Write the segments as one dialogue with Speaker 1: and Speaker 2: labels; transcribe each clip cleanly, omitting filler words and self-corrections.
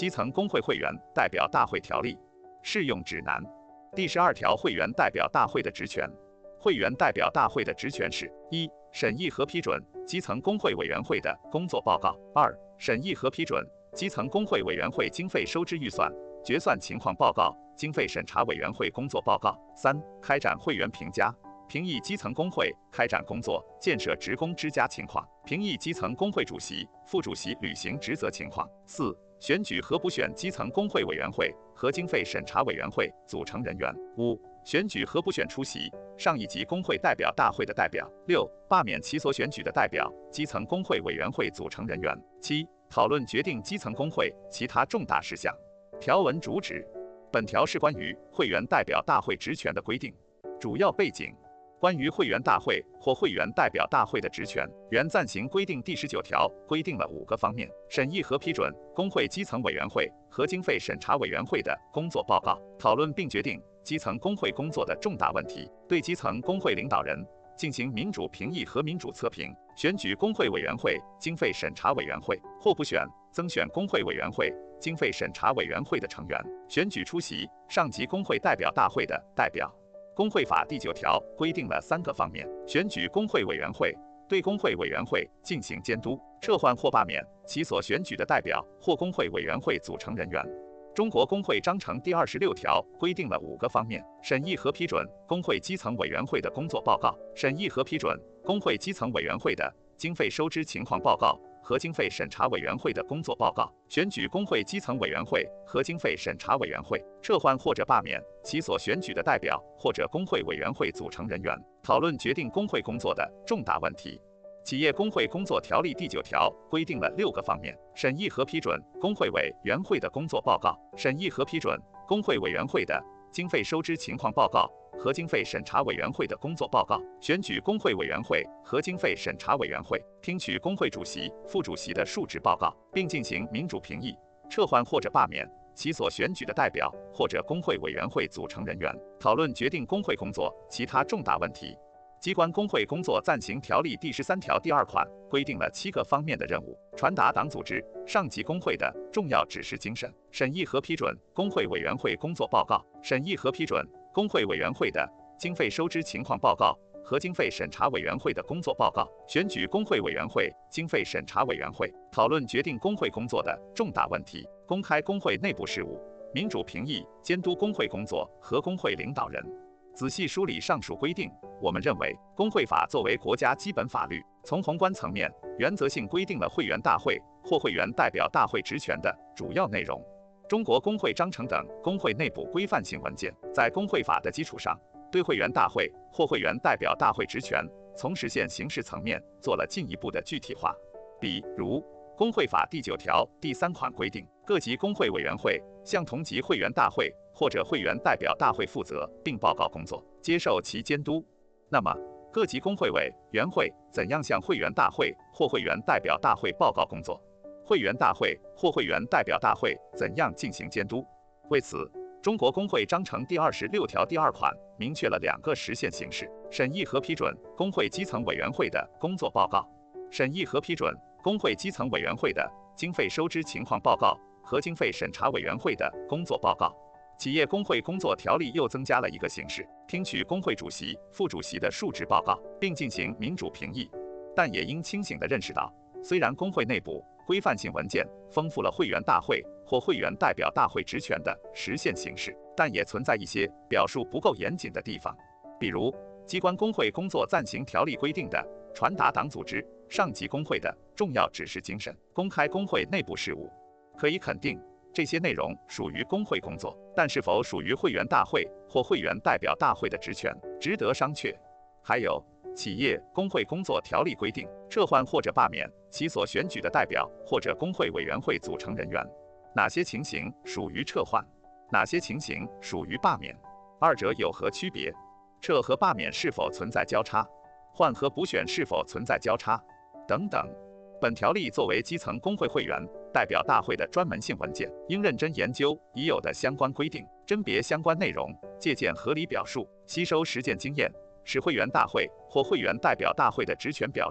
Speaker 1: 基层工会会员代表大会条例》适用指南第12条会员代表大会的职权。会员代表大会的职权是：一、审议和批准基层工会委员会的工作报告；二、审议和批准基层工会委员会经费收支预算、决算情况报告、经费审查委员会工作报告；三、开展会员评价，评议基层工会开展工作、建设职工之家情况，评议基层工会主席、副主席履行职责情况；四、选举和补选基层工会委员会和经费审查委员会组成人员；五、选举和补选出席上一级工会代表大会的代表；六、罢免其所选举的代表基层工会委员会组成人员；七、讨论决定基层工会其他重大事项。条文主旨：本条是关于会员代表大会职权的规定。主要背景：关于会员大会或会员代表大会的职权，原暂行规定第19条规定了5个方面：审议和批准工会基层委员会和经费审查委员会的工作报告，讨论并决定基层工会工作的重大问题，对基层工会领导人进行民主评议和民主测评，选举工会委员会、经费审查委员会或补选、增选工会委员会、经费审查委员会的成员，选举出席上级工会代表大会的代表。工会法第9条规定了3个方面：选举工会委员会，对工会委员会进行监督，撤换或罢免其所选举的代表或工会委员会组成人员。中国工会章程第26条规定了5个方面：审议和批准工会基层委员会的工作报告，审议和批准工会基层委员会的经费收支情况报告和经费审查委员会的工作报告，选举工会基层委员会和经费审查委员会，撤换或者罢免其所选举的代表或者工会委员会组成人员，讨论决定工会工作的重大问题。企业工会工作条例第9条规定了6个方面：审议和批准工会委员会的工作报告，审议和批准工会委员会的经费收支情况报告和经费审查委员会的工作报告，选举工会委员会和经费审查委员会，听取工会主席、副主席的述职报告，并进行民主评议，撤换或者罢免其所选举的代表或者工会委员会组成人员，讨论决定工会工作其他重大问题。机关工会工作暂行条例第13条第2款规定了7个方面的任务：传达党组织上级工会的重要指示精神，审议和批准工会委员会工作报告，审议和批准工会委员会的经费收支情况报告和经费审查委员会的工作报告，选举工会委员会、经费审查委员会，讨论决定工会工作的重大问题，公开工会内部事务，民主评议、监督工会工作和工会领导人。仔细梳理上述规定，我们认为，工会法作为国家基本法律，从宏观层面原则性规定了会员大会或会员代表大会职权的主要内容。中国工会章程等工会内部规范性文件，在工会法的基础上，对会员大会或会员代表大会职权，从实现形式层面做了进一步的具体化。比如，工会法第9条第3款规定，各级工会委员会向同级会员大会或者会员代表大会负责并报告工作，接受其监督。那么，各级工会委员会怎样向会员大会或会员代表大会报告工作？会员大会或会员代表大会怎样进行监督？为此，中国工会章程第26条第2款明确了2个实现形式：审议和批准工会基层委员会的工作报告，审议和批准工会基层委员会的经费收支情况报告和经费审查委员会的工作报告。企业工会工作条例又增加了一个形式：听取工会主席、副主席的述职报告，并进行民主评议。但也应清醒地认识到，虽然工会内部规范性文件丰富了会员大会或会员代表大会职权的实现形式，但也存在一些表述不够严谨的地方。比如，机关工会工作暂行条例规定的传达党组织上级工会的重要指示精神，公开工会内部事务。可以肯定，这些内容属于工会工作，但是否属于会员大会或会员代表大会的职权，值得商榷。还有，企业工会工作条例规定，撤换或者罢免其所选举的代表或者工会委员会组成人员，哪些情形属于撤换，哪些情形属于罢免，二者有何区别？撤和罢免是否存在交叉？换和补选是否存在交叉？等等。本条例作为基层工会会员代表大会的专门性文件，应认真研究已有的相关规定，甄别相关内容，借鉴合理表述，吸收实践经验，使会员大会或会员代表大会的职权表述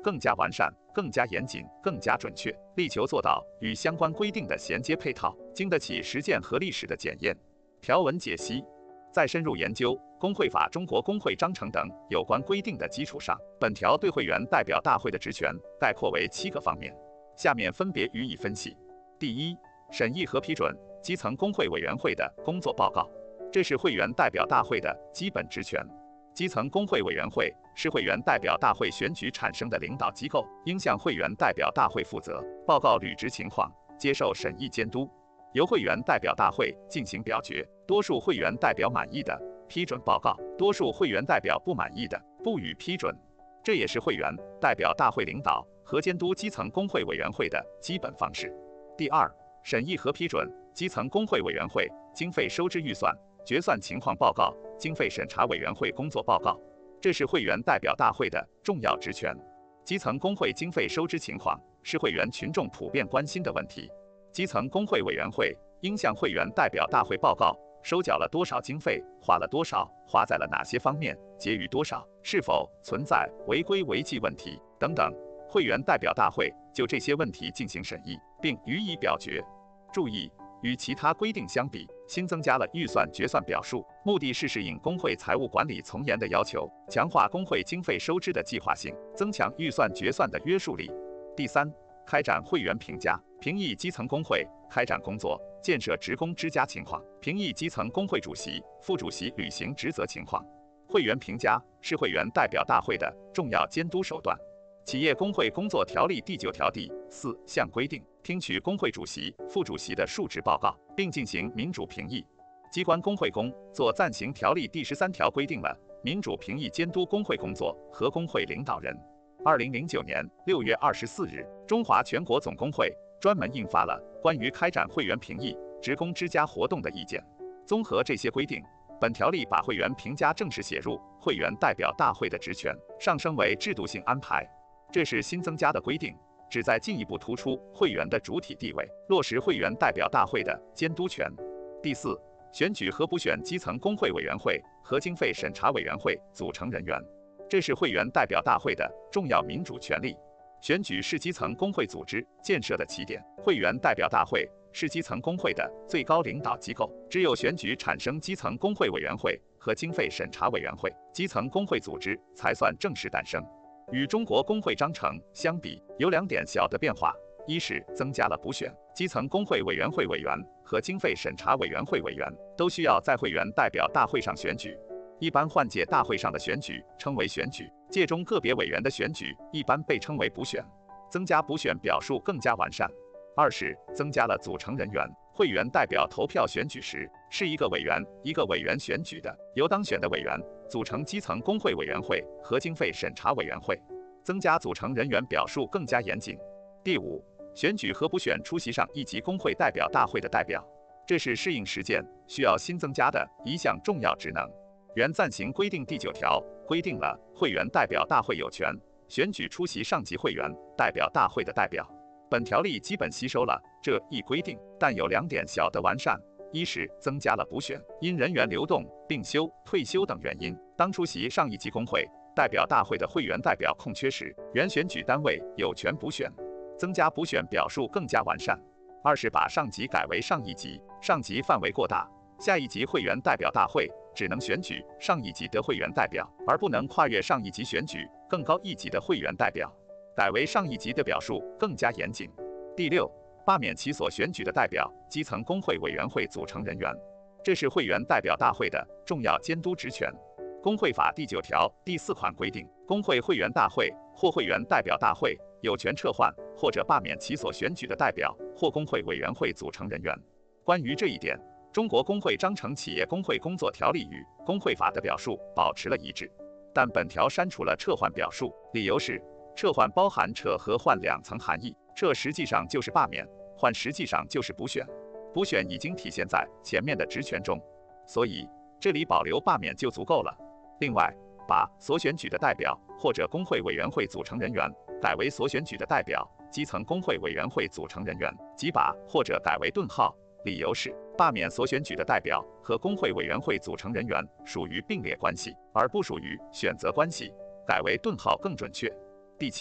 Speaker 1: 更加完善、更加严谨、更加准确，力求做到与相关规定的衔接配套，经得起实践和历史的检验。条文解析。在深入研究工会法、中国工会章程等有关规定的基础上，本条对会员代表大会的职权概括为7个方面，下面分别予以分析。第一，审议和批准基层工会委员会的工作报告，这是会员代表大会的基本职权。基层工会委员会是会员代表大会选举产生的领导机构，应向会员代表大会负责，报告履职情况，接受审议监督，由会员代表大会进行表决，多数会员代表满意的批准报告，多数会员代表不满意的不予批准。这也是会员代表大会领导和监督基层工会委员会的基本方式。第二，审议和批准基层工会委员会经费收支预算决算情况报告、经费审查委员会工作报告，这是会员代表大会的重要职权。基层工会经费收支情况是会员群众普遍关心的问题，基层工会委员会应向会员代表大会报告收缴了多少经费，花了多少，花在了哪些方面，结余多少，是否存在违规违纪问题等等。会员代表大会就这些问题进行审议，并予以表决。注意，与其他规定相比，新增加了预算决算表述，目的是适应工会财务管理从严的要求，强化工会经费收支的计划性，增强预算决算的约束力。第三，开展会员评价，评议基层工会开展工作、建设职工之家情况，评议基层工会主席、副主席履行职责情况。会员评价是会员代表大会的重要监督手段。企业工会工作条例第9条第4项规定，听取工会主席、副主席的述职报告，并进行民主评议。机关工会工作暂行条例第13条规定了民主评议监督工会工作和工会领导人。2009年6月24日，中华全国总工会专门印发了关于开展会员评议职工之家活动的意见。综合这些规定，本条例把会员评价正式写入会员代表大会的职权，上升为制度性安排。这是新增加的规定，旨在进一步突出会员的主体地位，落实会员代表大会的监督权。第四，选举和补选基层工会委员会和经费审查委员会组成人员，这是会员代表大会的重要民主权利。选举是基层工会组织建设的起点，会员代表大会是基层工会的最高领导机构，只有选举产生基层工会委员会和经费审查委员会，基层工会组织才算正式诞生。与中国工会章程相比，有2点小的变化：一是增加了补选基层工会委员会委员和经费审查委员会委员都需要在会员代表大会上选举，一般换届大会上的选举称为选举，届中个别委员的选举一般被称为补选，增加补选表述更加完善。二是增加了组成人员，会员代表投票选举时是一个委员选举的，由当选的委员组成基层工会委员会和经费审查委员会，增加组成人员表述更加严谨。第五，选举和补选出席上一级工会代表大会的代表，这是适应实践需要新增加的一项重要职能。原暂行规定第9条规定了会员代表大会有权选举出席上级会员代表大会的代表，本条例基本吸收了这一规定，但有2点小的完善。一是增加了补选，因人员流动、病休、退休等原因，当出席上一级工会代表大会的会员代表空缺时，原选举单位有权补选，增加补选表述更加完善。二是把上级改为上一级，上级范围过大，下一级会员代表大会只能选举上一级的会员代表，而不能跨越上一级选举更高一级的会员代表，改为上一级的表述更加严谨。第六，罢免其所选举的代表基层工会委员会组成人员，这是会员代表大会的重要监督职权。工会法第9条第4款规定，工会会员大会或会员代表大会有权撤换或者罢免其所选举的代表或工会委员会组成人员。关于这一点，中国工会章程企业工会工作条例与工会法的表述保持了一致，但本条删除了撤换表述，理由是撤换包含撤和换2层含义，撤实际上就是罢免，换实际上就是补选，补选已经体现在前面的职权中，所以这里保留罢免就足够了。另外，把所选举的代表或者工会委员会组成人员改为所选举的代表基层工会委员会组成人员，即把或者改为顿号，理由是罢免所选举的代表和工会委员会组成人员属于并列关系，而不属于选择关系，改为顿号更准确。第七，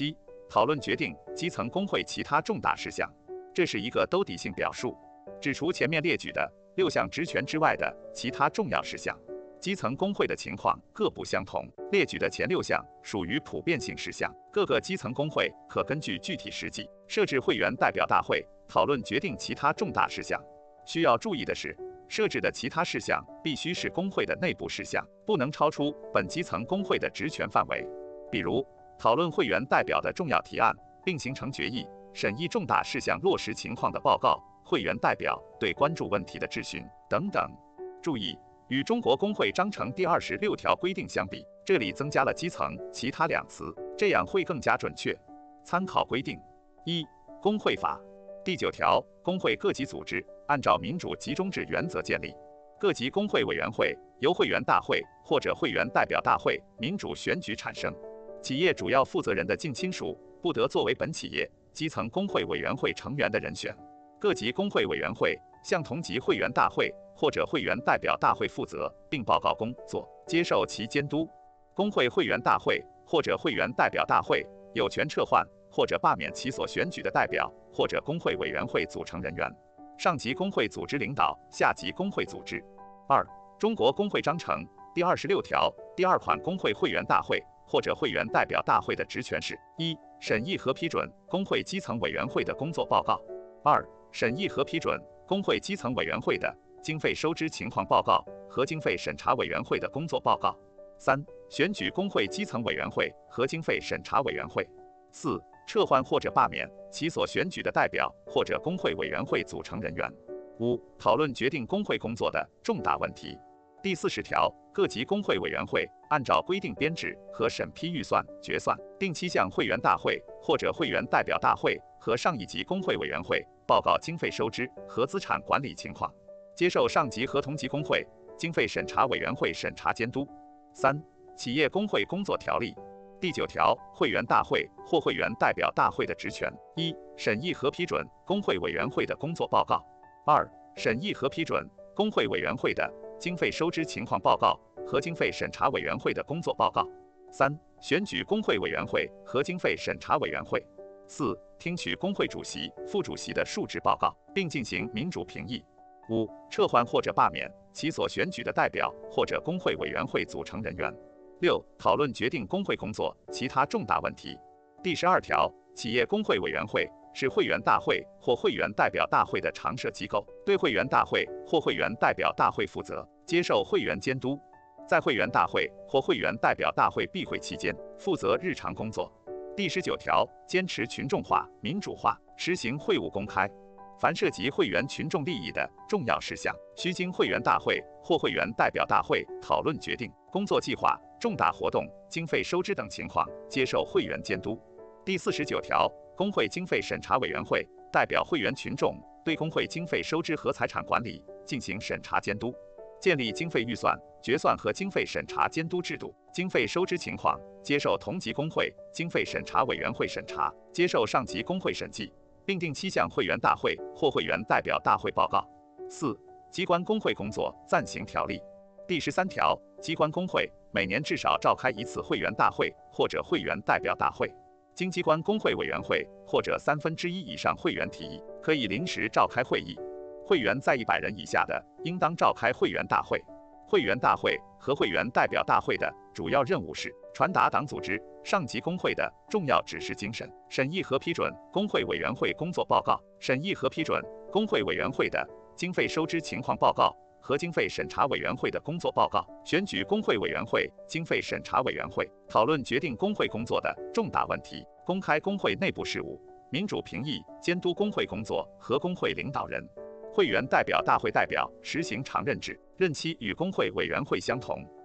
Speaker 1: 讨论决定基层工会其他重大事项。这是一个兜底性表述，指除前面列举的6项职权之外的其他重要事项。基层工会的情况各不相同，列举的前6项属于普遍性事项，各个基层工会可根据具体实际设置会员代表大会，讨论决定其他重大事项。需要注意的是，设置的其他事项必须是工会的内部事项，不能超出本基层工会的职权范围。比如，讨论会员代表的重要提案，并形成决议，审议重大事项落实情况的报告，会员代表对关注问题的质询等等。注意，与中国工会章程第26条规定相比，这里增加了基层其他2词，这样会更加准确。参考规定：1、工会法第9条，工会各级组织按照民主集中制原则建立，各级工会委员会由会员大会或者会员代表大会民主选举产生。企业主要负责人的近亲属不得作为本企业基层工会委员会成员的人选。各级工会委员会向同级会员大会或者会员代表大会负责，并报告工作，接受其监督。工会会员大会或者会员代表大会有权撤换或者罢免其所选举的代表或者工会委员会组成人员。上级工会组织领导下级工会组织。2、中国工会章程第26条第2款工会会员大会或者会员代表大会的职权是：1、审议和批准工会基层委员会的工作报告； 2、审议和批准工会基层委员会的经费收支情况报告和经费审查委员会的工作报告； 3、选举工会基层委员会和经费审查委员会； 4、撤换或者罢免其所选举的代表或者工会委员会组成人员； 5、讨论决定工会工作的重大问题。第40条，各级工会委员会按照规定编制和审批预算决算，定期向会员大会或者会员代表大会和上一级工会委员会报告经费收支和资产管理情况，接受上级和同级工会经费审查委员会审查监督。3、企业工会工作条例第9条，会员大会或会员代表大会的职权：1、审议和批准工会委员会的工作报告； 2、审议和批准工会委员会的经费收支情况报告和经费审查委员会的工作报告； 3、选举工会委员会和经费审查委员会； 4、听取工会主席、副主席的述职报告，并进行民主评议； 5、撤换或者罢免其所选举的代表或者工会委员会组成人员； 6、讨论决定工会工作其他重大问题。第12条，企业工会委员会是会员大会或会员代表大会的常设机构，对会员大会或会员代表大会负责，接受会员监督，在会员大会或会员代表大会闭会期间负责日常工作。第19条，坚持群众化、民主化，实行会务公开。凡涉及会员群众利益的重要事项，须经会员大会或会员代表大会讨论决定，工作计划、重大活动、经费收支等情况接受会员监督。第49条，工会经费审查委员会代表会员群众对工会经费收支和财产管理进行审查监督，建立经费预算、决算和经费审查监督制度，经费收支情况接受同级工会经费审查委员会审查，接受上级工会审计，并定期向会员大会或会员代表大会报告。4、机关工会工作暂行条例第13条，机关工会每年至少召开1次会员大会或者会员代表大会。经机关工会委员会或者1/3以上会员提议，可以临时召开会议。会员在100人以下的，应当召开会员大会。会员大会和会员代表大会的主要任务是传达党组织、上级工会的重要指示精神，审议和批准工会委员会工作报告，审议和批准工会委员会的经费收支情况报告和经费审查委员会的工作报告，选举工会委员会、经费审查委员会，讨论决定工会工作的重大问题，公开工会内部事务，民主评议、监督工会工作和工会领导人。会员代表大会代表实行常任制，任期与工会委员会相同。